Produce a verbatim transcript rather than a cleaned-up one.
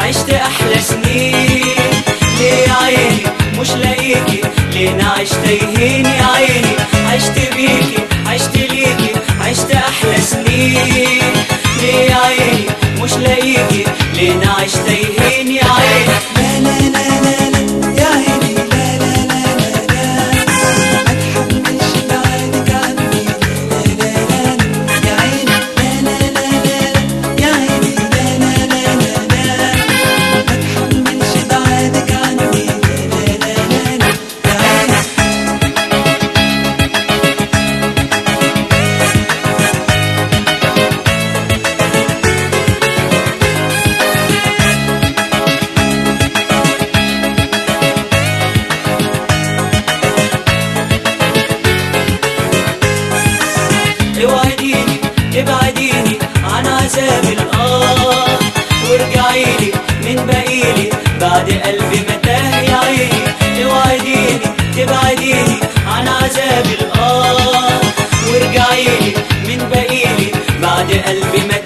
عشت احلى سنين. ليه يا عيني مش لاقيكي، ليه نعيش تايهين يا عيني. عشت بيكي عشت ليكي عشت احلى سنين. ليه يا عيني مش لاقيكي، ليه نعيش تايهين يا عيني. لا لا لا لا لا يا عيني، لا لا لا لا لا ما تحملش بعدك عني. لا لا لا لا يا عيني، لا لا لا لا يا عيني، لا لا لا لا لا ما تحملش بعدك عني. لا لا لا لا يا عيني. اوعديني ابعديني عن عذاب الآه، وارجعيلي من بقيلي بعد قلبي متاه يا عيني. اوعديني تبعديني عن عذاب الآه، وارجعيلي من بقيلي بعد قلبي متاه.